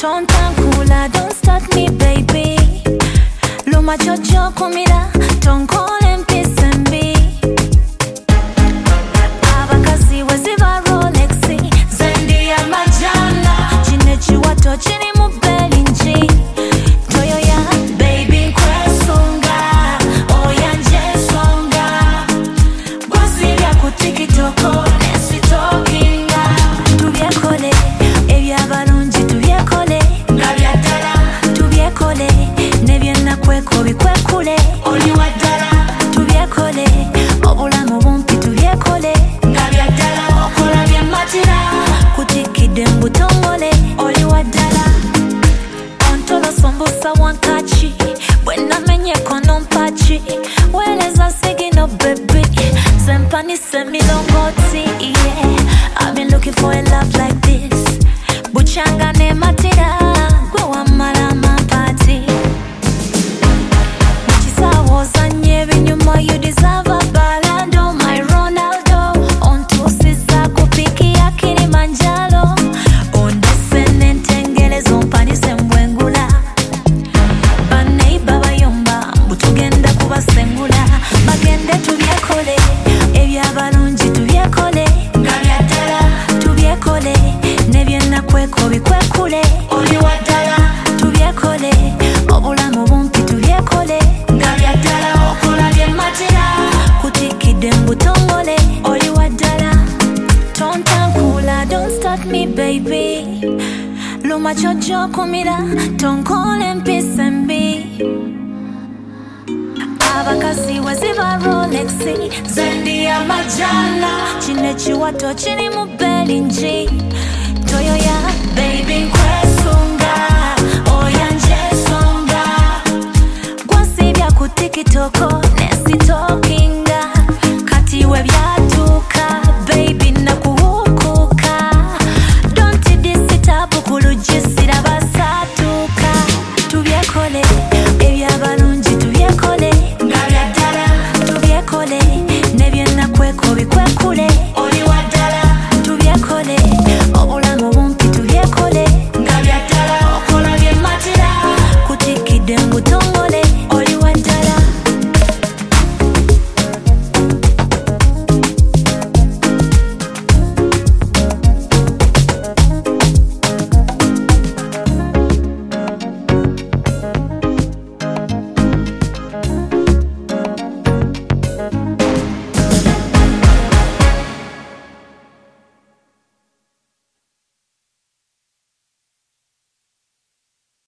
Tontankula, don't start me baby. Luma chocho kumira, tonkole mpisembi. Abakazi weziva Rolexi, zendi ya majana. Chinechi wato chini mubelinji. Toyo ya baby kwesunga, oya njesonga. Gwasirya kutiki toko, nesi tokinga. Tubyekole, ebyabalungi tubyekole. Ngabyatala, tubyekole, nebyena kweko bikwekule. Oli wadala, tubyekole, obulamu bumpi tubyekole. Ngabyatala, okola byematira. Kutikide mbutongole, oli wadala. Ontolo sombusa wankachi, bwena menye kono mpachi. Weleza sigino baby, sempani semilongoti, yeah. I've been looking for a love like this. Buchanga ne matira, gwe wamala mapati. Muchisawo zanye binyuma, you deserve a balado, my Ronaldo. Ontusiza kupiki ya Kilimanjaro. Ondesene ntengelezo mpanise mbwengula. Baneiba bayomba, butugenda kubasengula. Bagende tubyekole, ebyabalungi tubyekole. Ngabyatala, tubyekole, nebyena kweko bikwekule. Oli wadala, tubyekole, obulamu bumpi tubyekole. Ngabyatala, okola byematira. Kutikide mbutongole, oli wadala. Tontankula, don't start me baby. Luma chocho kumira, tonkole mpisembi. Abakazi weziva Rolexi, zendi ya majana. Chinechi wato chini mubelinji. Toyo ya baby kwesunga, oya njesonga. Gwasibya kutiki toko,